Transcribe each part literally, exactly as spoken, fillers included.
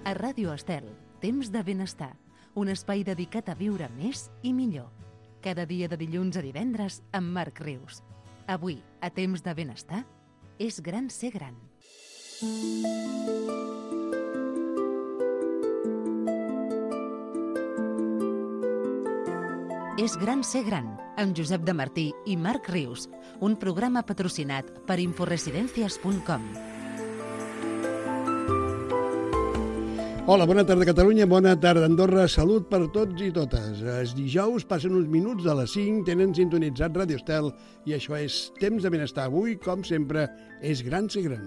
A Ràdio Estel, temps de benestar, un espai dedicat a viure més i millor. Cada dia de dilluns a divendres amb Marc Rius. Avui, a Temps de benestar, és gran ser gran. És gran ser gran, amb Josep de Martí i Marc Rius, un programa patrocinat per inforesidencias punt com. Hola, bona tarda Catalunya, bona tarda Andorra, salut per tots i totes. És dijous, passen uns minuts de les cinc, tenen sintonitzat Ràdio Estel i això és Temps de benestar. Avui, com sempre, és gran ser gran.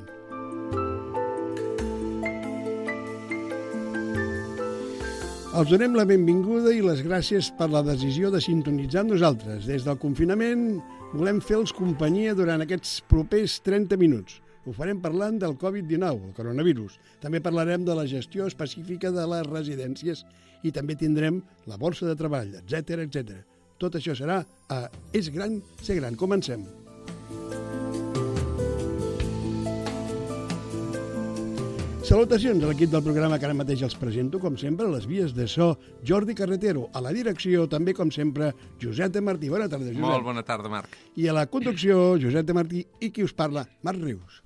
Els donem la benvinguda i les gràcies per la decisió de sintonitzar amb nosaltres. Des del confinament volem fer-los companyia durant aquests propers trenta minuts. Ho farem parlant del covid dinou, el coronavirus. També parlarem de la gestió específica de les residències i també tindrem la borsa de treball, etcètera, etcètera. Tot això serà a És gran ser gran. Comencem. Salutacions a l'equip del programa que ara mateix els presento, com sempre, a les vies de so, Jordi Carretero, a la direcció, també, com sempre, Josep de Martí. Bona tarda, Josep. Molt bona tarda, Marc. I a la conducció, Josep de Martí, i qui us parla, Marc Rius.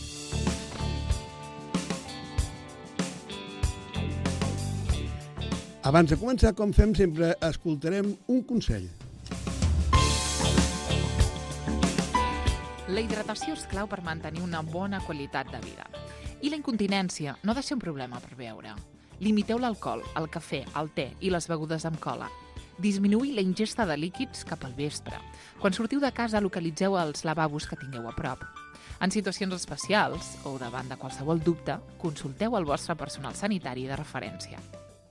Abans de començar, com fem sempre, escoltarem un consell. La hidratació és clau per mantenir una bona qualitat de vida. I la incontinència no ha de ser un problema per beure. Limiteu l'alcohol, el cafè, el te i les begudes amb cola. Disminuïu la ingesta de líquids cap al vespre. Quan sortiu de casa, localitzeu els lavabos que tingueu a prop. En situacions especials, o davant de qualsevol dubte, consulteu el vostre personal sanitari de referència.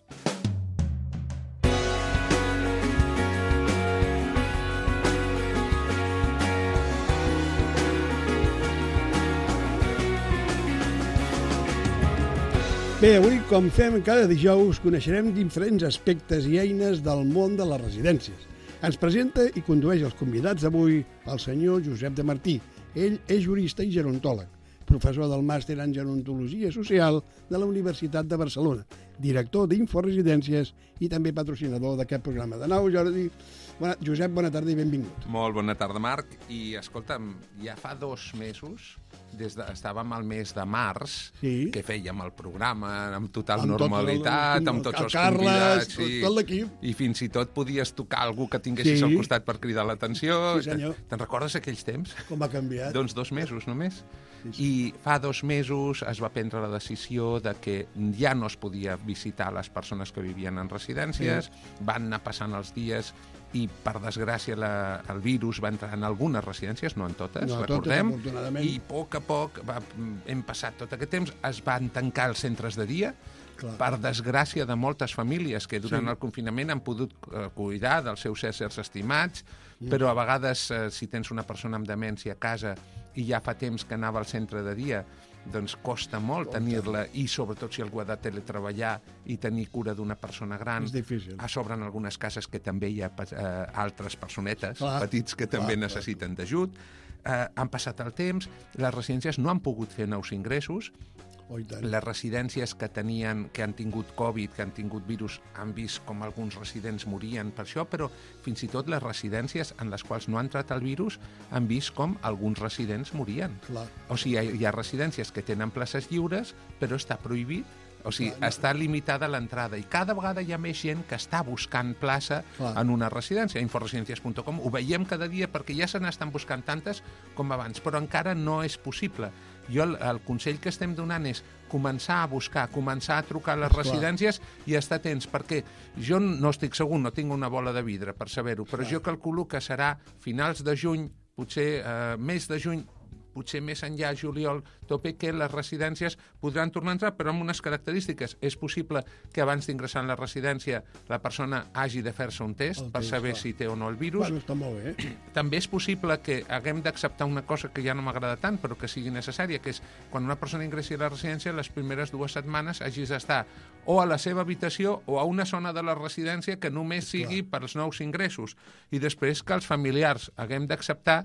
Bé, avui, com fem cada dijous, coneixerem diferents aspectes i eines del món de les residències. Ens presenta i condueix els convidats d'avui el senyor Josep de Martí. Ell és jurista i gerontòleg, professor del màster en gerontologia social de la Universitat de Barcelona, director d'Inforesidències i també patrocinador d'aquest programa. De nou, Jordi, bona, Josep, bona tarda i benvingut. Molt bona tarda, Marc. I, escolta'm, ja fa dos mesos, des de, estàvem al mes de març, sí, que fèiem el programa amb total amb normalitat, tot el, amb tots el els Carles, convidats. Sí, tot l'equip. I fins i tot podies tocar algú que tinguessis sí. al costat per cridar l'atenció. Sí, senyor. Te'n recordes aquells temps? Com ha canviat? Doncs dos mesos només. Sí, sí. I fa dos mesos es va prendre la decisió de que ja no es podia visitar les persones que vivien en residències, sí. van anar passant els dies i, per desgràcia, la, el virus va entrar en algunes residències, no en totes, no, recordem, totes, i a poc a poc va, hem passat tot aquest temps, es van tancar els centres de dia, clar, per desgràcia de moltes famílies que durant sí. el confinament han pogut eh, cuidar dels seus éssers estimats, mm. però a vegades, eh, si tens una persona amb demència a casa i ja fa temps que anava al centre de dia, doncs costa molt tenir-la, i sobretot si algú ha de teletreballar i tenir cura d'una persona gran. És difícil. A sobre, en algunes cases que també hi ha eh, altres personetes, clar, petits, que també clar, necessiten clar. d'ajut. Eh, han passat el temps, les residències no han pogut fer nous ingressos. Oh, les residències que tenien, que han tingut Covid, que han tingut virus, han vist com alguns residents morien per això, però fins i tot les residències en les quals no ha entrat el virus han vist com alguns residents morien. Clar. O sigui, hi ha, hi ha residències que tenen places lliures, però està prohibit. O sigui, clar, està limitada l'entrada i cada vegada hi ha més gent que està buscant plaça clar. en una residència. Inforesidencias punt com ho veiem cada dia perquè ja se n'estan buscant tantes com abans, però encara no és possible. Jo el, el consell que estem donant és començar a buscar, començar a trucar a les clar. residències i estar atents, perquè jo no estic segur, no tinc una bola de vidre per saber-ho, però clar. jo calculo que serà finals de juny, potser eh, mes de juny, potser més enllà, juliol, tope, que les residències podran tornar a entrar, però amb unes característiques. És possible que abans d'ingressar en la residència la persona hagi de fer-se un test el per test, saber clar. si té o no el virus. Bueno, està molt bé. Eh? També és possible que haguem d'acceptar una cosa que ja no m'agrada tant, però que sigui necessària, que és quan una persona ingressi a la residència, les primeres dues setmanes hagis d'estar o a la seva habitació o a una zona de la residència que només sigui clar. pels nous ingressos. I després que els familiars haguem d'acceptar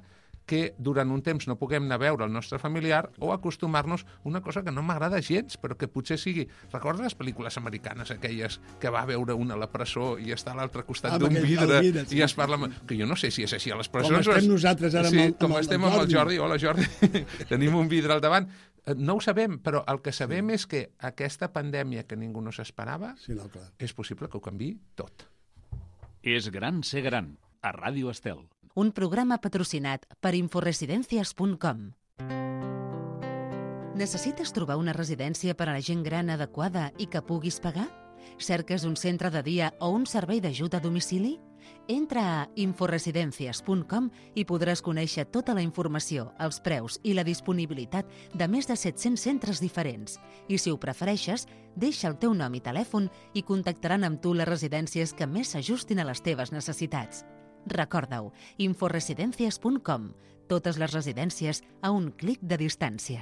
que durant un temps no puguem anar a veure el nostre familiar o acostumar-nos a una cosa que no m'agrada gens, però que potser sigui... Recordes les pel·lícules americanes, aquelles que va veure una a la presó i està a l'altre costat Ah, d'un aquell- vidre el vidre, sí, i es sí, parla... sí. amb- Que jo no sé si és així a les presons. Com estem nosaltres ara amb sí, el- amb com el estem amb el Jordi. Jordi. Hola, Jordi. Tenim un vidre al davant. Eh, No ho sabem, però el que sabem és que aquesta pandèmia que ningú no s'esperava, Sí, no, clar. és possible que ho canviï tot. És gran ser gran, a Ràdio Estel. Un programa patrocinat per inforesidencias punt com. Necessites trobar una residència per a la gent gran adequada i que puguis pagar? Cerques un centre de dia o un servei d'ajuda a domicili? Entra a inforesidencias punt com i podràs conèixer tota la informació, els preus i la disponibilitat de més de set-cents centres diferents. I si ho prefereixes, deixa el teu nom i telèfon i contactaran amb tu les residències que més s'ajustin a les teves necessitats. Recorda-ho, inforesidencias punt com. Totes les residències a un clic de distància.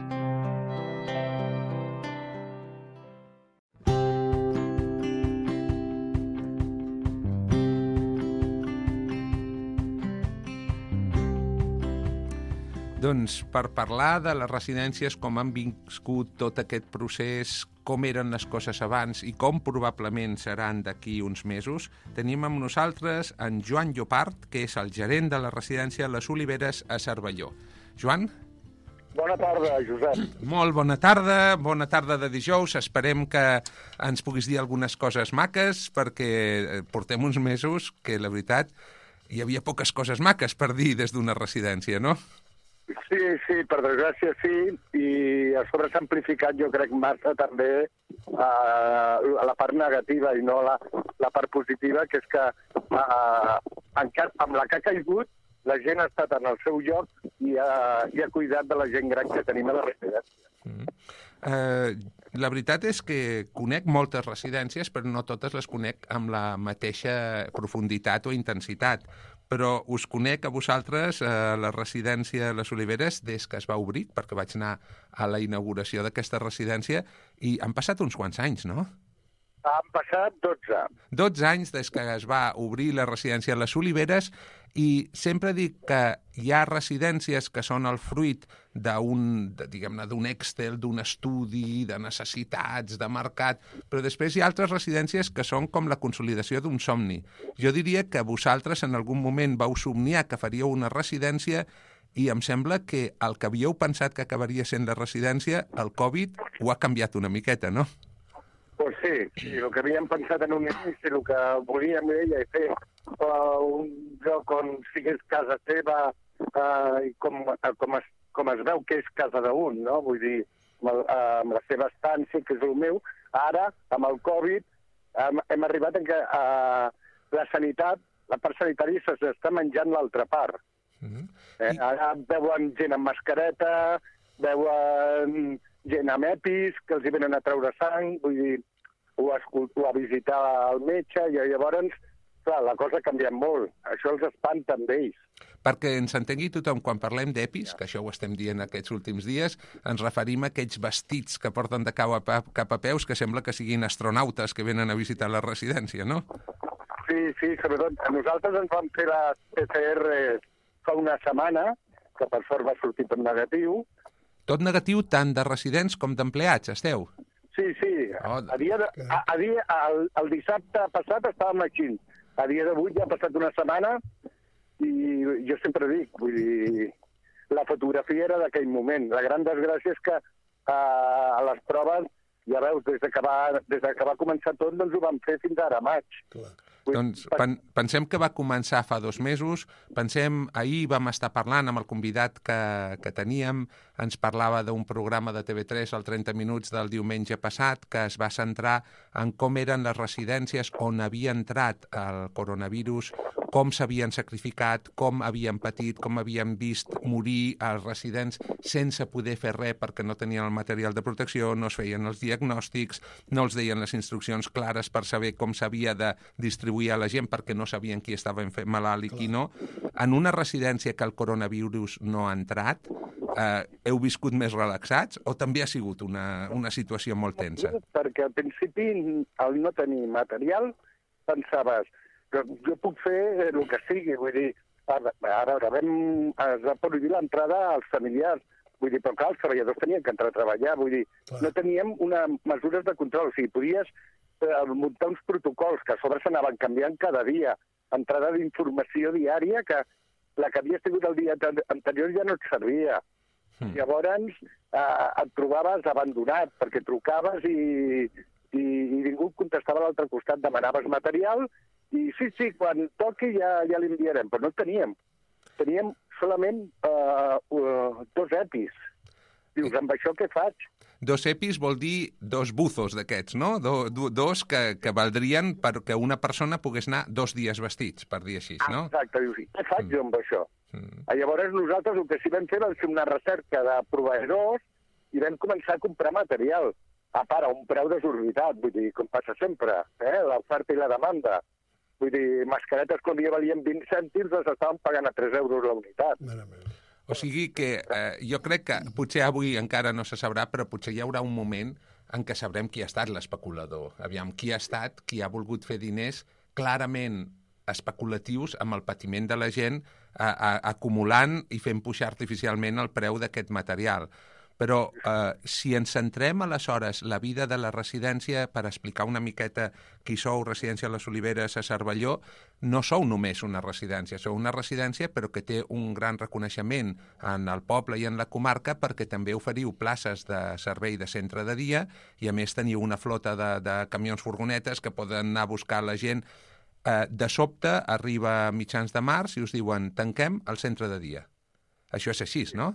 Doncs per parlar de les residències, com han viscut tot aquest procés, com eren les coses abans i com probablement seran d'aquí uns mesos, tenim amb nosaltres en Joan Llopart, que és el gerent de la residència Les Oliveres a Cervelló. Joan? Bona tarda, Josep. Molt bona tarda, bona tarda de dijous. Esperem que ens puguis dir algunes coses maques, perquè portem uns mesos que, la veritat, hi havia poques coses maques per dir des d'una residència, no? Sí, sí, per desgràcia sí, i a sobre s'ha amplificat, jo crec, massa també uh, a la part negativa i no la, la part positiva, que és que uh, encara, amb la que ha caigut, la gent ha estat en el seu lloc i ha, i ha cuidat de la gent gran que tenim a la residència. Mm. Uh, la veritat és que conec moltes residències, però no totes les conec amb la mateixa profunditat o intensitat. Però us conec a vosaltres, a la residència Les Oliveres, des que es va obrir, perquè vaig anar a la inauguració d'aquesta residència, i han passat uns quants anys, no? Han passat dotze. dotze anys des que es va obrir la residència Les Oliveres, i sempre dic que hi ha residències que són el fruit d'un, diguem-ne, d'un Excel, d'un estudi, de necessitats, de mercat, però després hi ha altres residències que són com la consolidació d'un somni. Jo diria que vosaltres en algun moment vau somniar que faríeu una residència i em sembla que el que havíeu pensat que acabaria sent la residència, el Covid ho ha canviat una miqueta, no? Pues sí, sí, el que havíem pensat en un inici, el que volíem ella i fer uh, un lloc on sigués casa seva uh, i com, uh, com, es, com es veu que és casa d'un, no? Vull dir, amb, el, uh, amb la seva estància, que és el meu. Ara, amb el Covid, um, hem arribat a que uh, la sanitat, la part sanitària s'està menjant l'altra part. Mm-hmm. eh, I... Ara veuen gent amb mascareta, veuen gent amb EPIs, que els hi venen a treure sang, vull dir, o a, o a visitar el metge, i llavors, clar, la cosa ha canviat molt. Això els espanta amb ells. Perquè ens entengui tothom, quan parlem d'EPIs, que això ho estem dient aquests últims dies, ens referim a aquests vestits que porten de cap a, cap a peus, que sembla que siguin astronautes que venen a visitar la residència, no? Sí, sí, sobretot. Nosaltres ens vam fer la P C R fa una setmana, que per sort va sortir tot negatiu. Tot negatiu tant de residents com d'empleats, esteu? Sí, sí. Oh, a dia de, a, a dia, el, el dissabte passat estàvem aquí. A dia d'avui ja ha passat una setmana i jo sempre dic, vull dir, la fotografia era d'aquell moment. La gran desgràcia és que a, a les proves, ja veus, des de que va, des de que va començar tot, doncs ho vam fer fins ara, a maig. Clar. Doncs pen, pensem que va començar fa dos mesos, pensem, ahir vam estar parlant amb el convidat que, que teníem, ens parlava d'un programa de T V tres al trenta minuts del diumenge passat, que es va centrar en com eren les residències on havia entrat el coronavirus, com s'havien sacrificat, com havien patit, com havien vist morir els residents sense poder fer res perquè no tenien el material de protecció, no es feien els diagnòstics, no els deien les instruccions clares per saber com s'havia de distribuir a la gent perquè no sabien qui estava malalt i qui no. En una residència que el coronavirus no ha entrat, eh, heu viscut més relaxats o també ha sigut una, una situació molt tensa? Perquè al principi, al no tenir material, pensaves que jo puc fer el que sigui, vull dir, ara, ara vam, es va prohibir l'entrada als familiars. Vull dir, però clar, els treballadors tenien que entrar a treballar. Vull dir, clar. No teníem una mesures de control. O sigui, podies eh, muntar uns protocols que a sobre s'anaven canviant cada dia. Entrada d'informació diària que la que havies tingut el dia anterior ja no et servia. Mm. Llavors eh, et trobaves abandonat perquè trucaves i, i, i ningú contestava a l'altre costat. Demanaves material i sí, sí, quan toqui ja, ja l'enviarem, però no el teníem. Teníem solament uh, uh, dos EPIs. Dius, amb això què faig? Dos EPIs vol dir dos buzos d'aquests, no? Do, do, dos que, que valdrien perquè una persona pogués anar dos dies vestits, per dir així, no? Exacte, dius, què faig mm. jo amb això? Mm. Llavors nosaltres el que sí vam fer va ser una recerca de proveïdors i vam començar a comprar material. A part, a un preu desorbitat, vull dir, com passa sempre, eh? L'oferta i la demanda. Vull dir, mascaretes quan ja valien vint cèntims les estaven pagant a tres euros la unitat. O sigui que eh, jo crec que potser avui encara no se sabrà, però potser hi haurà un moment en què sabrem qui ha estat l'especulador. Aviam, qui ha estat, qui ha volgut fer diners clarament especulatius amb el patiment de la gent, a, a, acumulant i fent pujar artificialment el preu d'aquest material. Però eh, si ens centrem aleshores la vida de la residència per explicar una miqueta qui sou, Residència Les Oliveres a Cervelló, no sou només una residència, sou una residència però que té un gran reconeixement en el poble i en la comarca perquè també oferiu places de servei de centre de dia i a més teniu una flota de, de camions furgonetes que poden anar a buscar la gent. Eh, de sobte arriba a mitjans de març i us diuen tanquem el centre de dia. Això és així, no?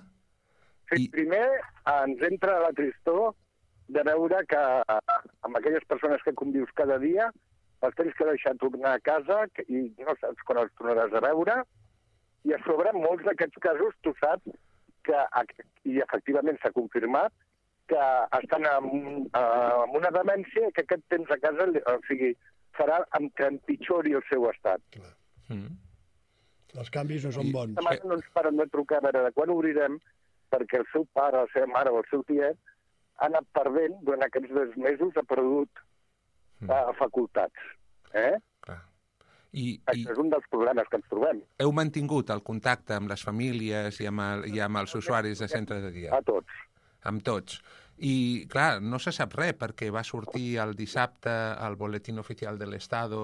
Sí, primer ens entra la tristor de veure que amb aquelles persones que convius cada dia els tens que deixar tornar a casa i no saps quan els tornaràs a veure. I a sobre, molts d'aquests casos, tu saps que, i efectivament s'ha confirmat, que estan amb, amb una demència i que aquest temps a casa, o sigui, farà que empitjori el seu estat. Mm. Els canvis no són bons. Demà no ens paren de trucar a veure de quan obrirem, perquè el seu pare, la seva mare o el seu tiet ha anat perdent, durant aquests dos mesos ha perdut uh, facultats. Eh? Clar. I, Això i... és un dels problemes que ens trobem. Heu mantingut el contacte amb les famílies i amb, el, i amb els usuaris de centre de dia? A tots. Amb tots. I, clar, no se sap res, perquè va sortir el dissabte al Boletín Oficial de l'Estado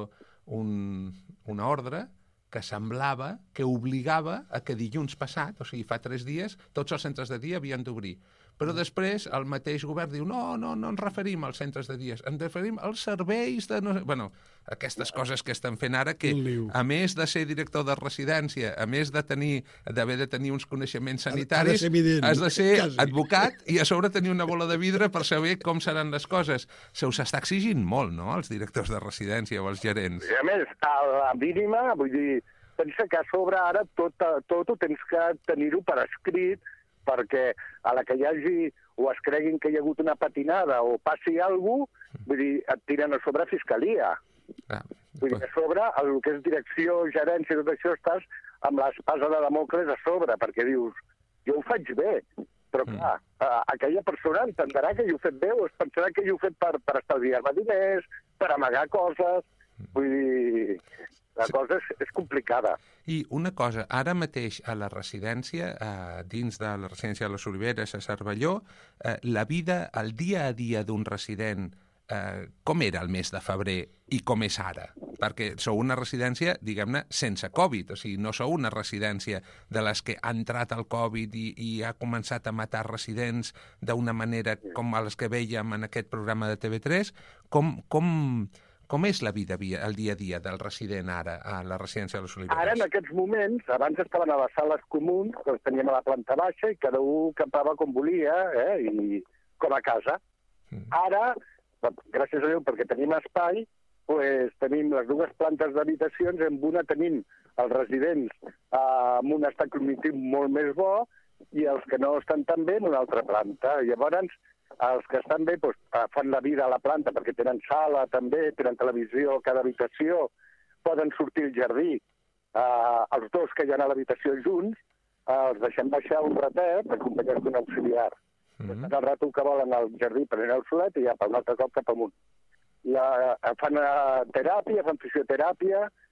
un, una ordre que semblava que obligava a que dilluns passat, o sigui, fa tres dies, tots els centres de dia havien d'obrir. Però després el mateix govern diu no, no, no ens referim als centres de dies, ens referim als serveis de... No... Bueno, aquestes coses que estan fent ara que, a més de ser director de residència, a més de tenir d'haver de tenir uns coneixements sanitaris, has de ser advocat i a sobre tenir una bola de vidre per saber com seran les coses. Se us està exigint molt, no?, els directors de residència o els gerents. I a més, a la mínima, vull dir, pensa que a sobre ara tot, tot ho tens que tenir-ho per escrit, perquè a la que hi hagi o es creguin que hi ha hagut una patinada o passi alguna cosa, vull dir, et tiren a sobre fiscalia. Ah, vull dir, a sobre, el que és direcció, gerència, tot això, estàs amb l'espasa de Damocles a sobre, perquè dius, jo ho faig bé, però clar, mm. aquella persona entendrà que jo ho he fet bé o es pensarà que jo ho he fet per, per estalviar-me diners, per amagar coses, vull dir... La cosa és, és complicada. I una cosa, ara mateix a la residència, eh, dins de la residència de les Oliveres a Cervelló, eh, la vida, el dia a dia d'un resident, eh, com era el mes de febrer i com és ara? Perquè sou una residència, diguem-ne, sense Covid, o sigui, no sou una residència de les que ha entrat el Covid i, i ha començat a matar residents d'una manera com a les que vèiem en aquest programa de T V tres. Com... com Com és la vida, el dia a dia del resident ara a la residència de les Oliveres? Ara, en aquests moments, abans estaven a les sales comuns, que les teníem a la planta baixa, i cada un campava com volia, eh, i com a casa. Mm. Ara, gràcies a Déu, perquè tenim espai, pues, tenim les dues plantes d'habitacions, en una tenim els residents eh, amb un estat cognitiu molt més bo, i els que no estan tan bé en una altra planta. Llavors, els que estan bé doncs, fan la vida a la planta perquè tenen sala també, tenen televisió a cada habitació, poden sortir al jardí. Uh, els dos que hi ha a l'habitació junts uh, els deixem baixar un ratet acompanyats d'un auxiliar. Mm-hmm. El rato que volen al jardí per anar al solet i ja per un altre cop cap amunt. La, fan uh, teràpia, fan fisioteràpia,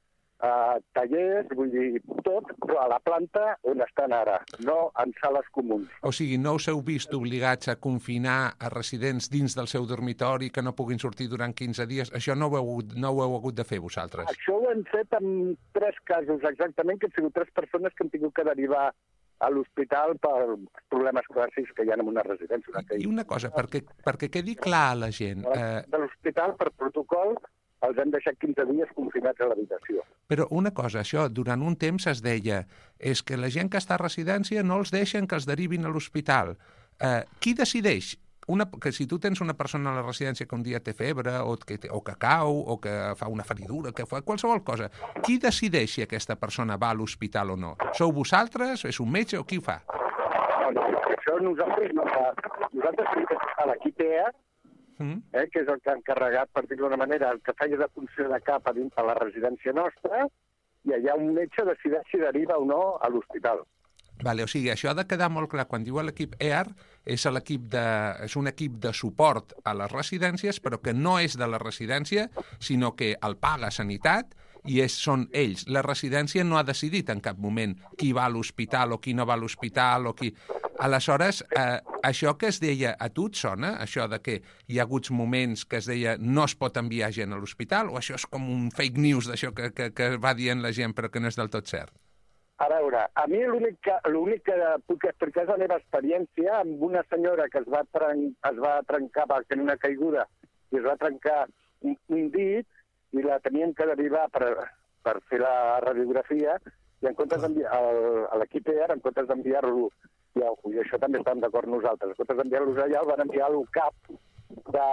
uh, tallers, vull dir, tot, però a la planta on estan ara, no en sales comuns. O sigui, no us heu vist obligats a confinar a residents dins del seu dormitori que no puguin sortir durant quinze dies? Això no ho heu, no ho heu hagut de fer vosaltres? Això ho hem fet en tres casos exactament, que han sigut tres persones que han tingut que derivar a l'hospital per problemes clàssics que hi ha en una residència. Una I una cosa, perquè, perquè quedi clar a la gent... Eh... De l'hospital, per protocol, els han deixat quinze dies confinats a l'habitació. Però una cosa, això, durant un temps es deia és que la gent que està a residència no els deixen que els derivin a l'hospital. Eh, qui decideix? Una, que si tu tens una persona a la residència que un dia té febre o que, o que cau o que fa una feridura, que fa qualsevol cosa, qui decideix si aquesta persona va a l'hospital o no? Sou vosaltres? És un metge o qui ho fa? No, no, això nosaltres no fa. Nosaltres tenim que a l'equip E A, mm. eh, que és el que ha encarregat, per dir-ho d'una manera, el que feia de funció de cap a dins a la residència nostra, i allà un metge decideix si deriva o no a l'hospital. Vale, o sigui, això ha de quedar molt clar. Quan diu l'equip E A R, és, l'equip de, és un equip de suport a les residències, però que no és de la residència, sinó que el paga Sanitat i és, són ells. La residència no ha decidit en cap moment qui va a l'hospital o qui no va a l'hospital o qui... Aleshores, eh, això que es deia, a tu et sona, això de que hi ha hagut moments que es deia no es pot enviar gent a l'hospital, o això és com un fake news d'això que, que, que va dient la gent però que no és del tot cert? A veure, a mi l'únic que, l'únic que puc explicar és la meva experiència amb una senyora que es va, tren, es va trencar, va tenir una caiguda i es va trencar un, un dit i la tenien que derivar per, per fer la radiografia i en comptes d'enviar a l'equip E A R, en comptes d'enviar-lo, i, i això també estàvem d'acord nosaltres, en comptes d'enviar-los allà el van enviar al CAP de,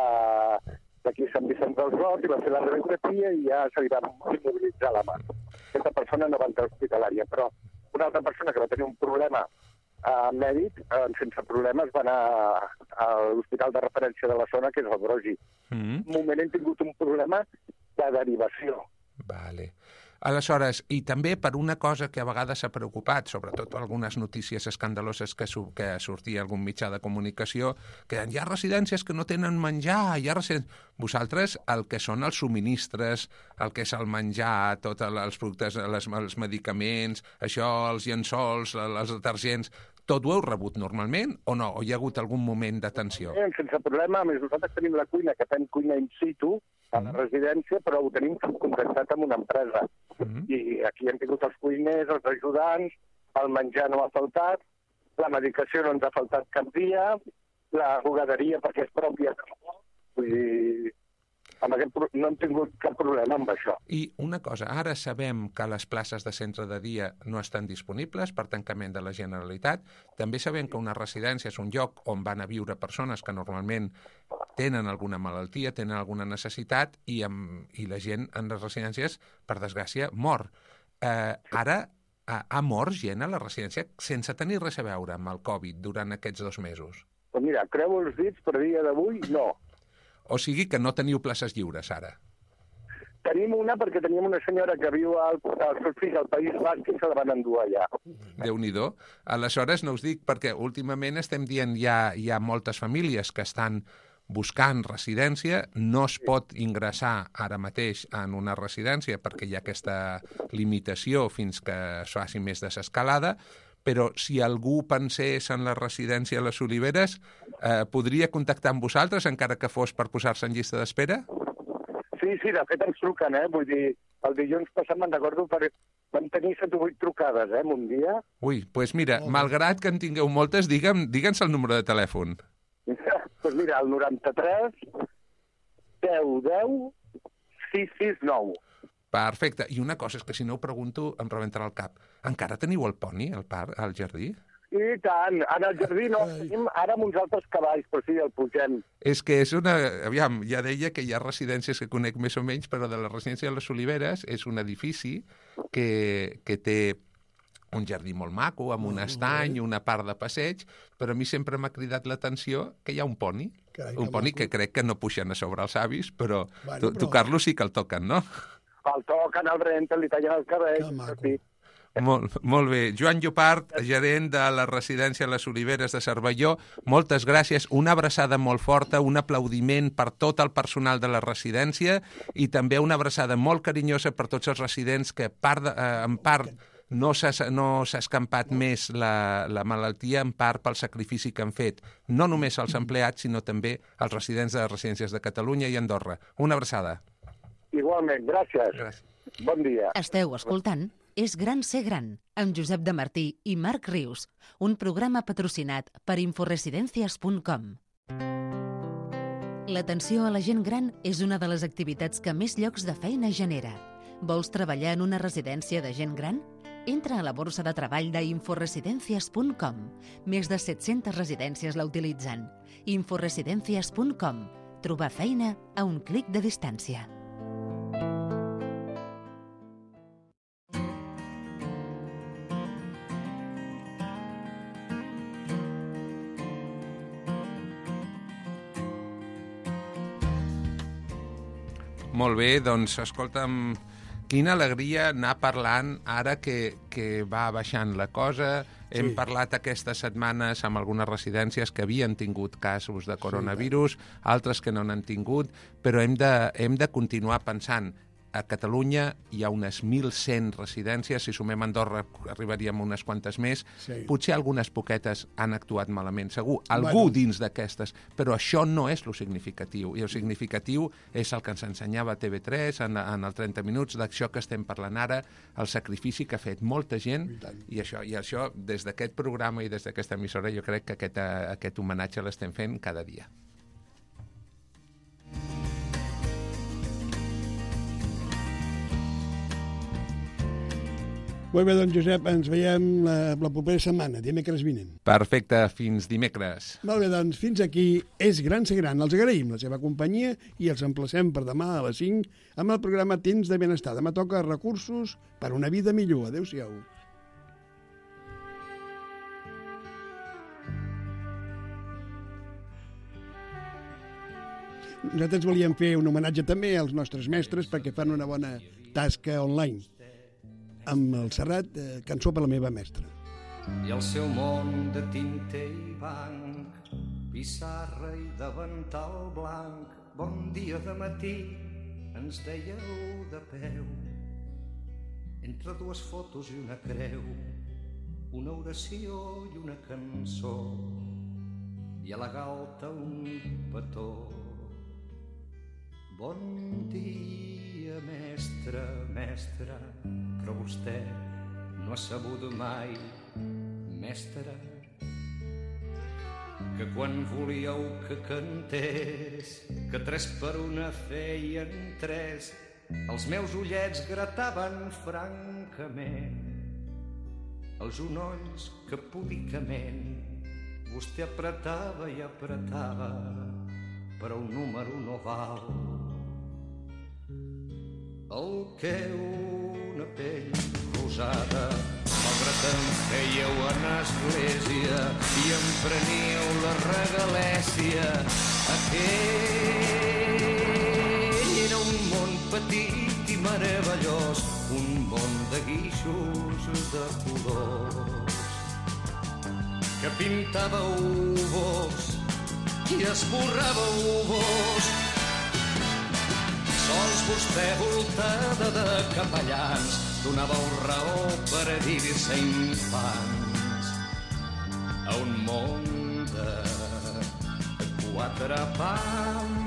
d'aquí a Sant Vicenç dels Horts i va fer la radiografia i ja se li va immobilitzar la mà. Aquesta persona no va entrar hospitalària, però una altra persona que va tenir un problema eh, mèdic, eh, sense problemes, va anar a l'hospital de referència de la zona, que és el Brogi. Mm-hmm. Un moment hem tingut un problema de derivació. Vale. Aleshores, i també per una cosa que a vegades s'ha preocupat, sobretot algunes notícies escandaloses que, su que sortia algun mitjà de comunicació, que hi ha residències que no tenen menjar, hi ha residències... Vosaltres, el que són els subministres, el que és el menjar, tots els productes, les, els medicaments, això, els llençols, els detergents, tot ho heu rebut normalment o no? O hi ha hagut algun moment de tensió? Eh, sense problema, a més nosaltres tenim la cuina, que fem cuina in situ, a la residència, però ho tenim contractat amb una empresa. Mm-hmm. I aquí hem tingut els cuiners, els ajudants, el menjar no ha faltat, la medicació no ens ha faltat cap dia, la bugaderia perquè és pròpia. Vull dir, amb aquest, no hem tingut cap problema amb això. I una cosa, ara sabem que les places de centre de dia no estan disponibles per tancament de la Generalitat. També sabem que una residència és un lloc on van a viure persones que normalment tenen alguna malaltia, tenen alguna necessitat i, amb, i la gent en les residències, per desgràcia, mor. Eh, ara ha, ha mort gent a la residència sense tenir res a veure amb el Covid durant aquests dos mesos? Pues mira, creu els dits, per dia d'avui, no. O sigui que no teniu places lliures ara? Tenim una perquè teníem una senyora que viu al, al seu fill al País Basc i se la van endur allà. Déu-n'hi-do. Aleshores no us dic perquè últimament estem dient hi ha, hi ha moltes famílies que estan buscant residència, no es pot ingressar ara mateix en una residència perquè hi ha aquesta limitació fins que es faci més desescalada, però si algú pensés en la residència a les Oliveres, eh, podria contactar amb vosaltres, encara que fos per posar-se en llista d'espera? Sí, sí, de fet ens truquen, eh? Vull dir, el dilluns passat me'n recordo, per... vam tenir set o vuit trucades, eh, en un dia. Ui, doncs pues mira, oh. malgrat que en tingueu moltes, digue'm, digue'ns el número de telèfon. Doncs pues mira, el noranta-tres deu deu sis sis nou. Perfecte. I una cosa és que si no ho pregunto em rebentarà el cap. Encara teniu el poni, el parc, al jardí? I tant. En el jardí no. Tenim ara amb uns altres cavalls, però sí, el pugem. És que és una... Aviam, ja deia que hi ha residències que conec més o menys, però de la residència de les Oliveres és un edifici que, que té un jardí molt maco, amb un estany, una part de passeig, però a mi sempre m'ha cridat l'atenció que hi ha un poni. Carai, un poni maco. Que crec que no puixen a sobre els avis, però, bueno, però... tocar-lo sí que el toquen, no? El toquen, el renten, li tallen el cabell. Que maco. Sí. Molt, molt bé. Joan Llopart, gerent de la residència Les Oliveres de Cervelló, moltes gràcies, una abraçada molt forta, un aplaudiment per tot el personal de la residència i també una abraçada molt carinyosa per tots els residents que part de, eh, en part no s'ha no s'ha escampat més la, la malaltia, en part pel sacrifici que han fet, no només els empleats, sinó també els residents de les residències de Catalunya i Andorra. Una abraçada. Igualment, gràcies. Gràcies. Bon dia. Esteu escoltant És gran ser gran, amb Josep de Martí i Marc Rius, un programa patrocinat per inforesidencias punt com. L'atenció a la gent gran és una de les activitats que més llocs de feina genera. Vols treballar en una residència de gent gran? Entra a la borsa de treball d'inforesidencias punt com. Més de set-centes residències la utilitzen. inforesidencias punt com. Trobar feina a un clic de distància. Molt bé, doncs, escolta'm, quina alegria anar parlant ara que, que va baixant la cosa. Hem sí. parlat aquestes setmanes amb algunes residències que havien tingut casos de coronavirus, sí, altres que no n'han tingut, però hem de, hem de continuar pensant. A Catalunya hi ha unes mil cent residències, si sumem Andorra arribaríem a unes quantes més. Sí. Potser algunes poquetes han actuat malament, segur, algú bueno. dins d'aquestes, però això no és lo significatiu, i el significatiu és el que ens ensenyava T V tres en, en el trenta minuts, d'això que estem parlant ara, el sacrifici que ha fet molta gent, i, i això, i això des d'aquest programa i des d'aquesta emissora jo crec que aquest, aquest homenatge l'estem fent cada dia. Molt bé, doncs, Josep, ens veiem la, la propera setmana, dimecres vinent. Perfecte, fins dimecres. Molt bé, doncs, fins aquí És gran ser gran. Els agraïm la seva companyia i els emplacem per demà a les cinc amb el programa Temps de Benestar. Demà toca recursos per una vida millor. Adéu-siau. Nosaltres volíem fer un homenatge també als nostres mestres perquè fan una bona tasca online. Amb el Serrat, eh, cançó per la meva mestra. I el seu món de tinter i banc, pissarra i davantal blanc, bon dia de matí, ens dèieu de peu. Entre dues fotos i una creu, una oració i una cançó, i a la galta un petó. Bon dia, mestre, mestre, però vostè no ha sabut mai, mestre, que quan volíeu que cantés, que tres per una feien tres, els meus ullets grataven francament, els genolls que púdicament vostè apretava i apretava per a un número no val. El que una pell rosada, malgrat em fèieu en església i em preníeu la regalèsia, aquell era un món petit i meravellós, un món de guixos de colors, que pintàveu vos i esborràveu vos. Sols vostè, voltada de capellans, donàveu raó per a dir-se infants a un món de quatre pams.